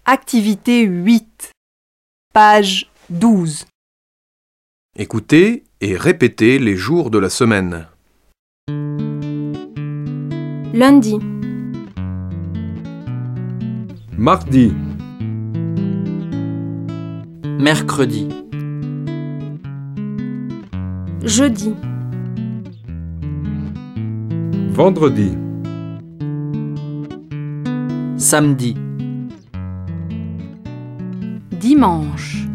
Activité 8, page 12. Écoutez et répétez les jours de la semaine. Lundi, Mardi, Mercredi, jeudi, vendredi, samedi, dimanche,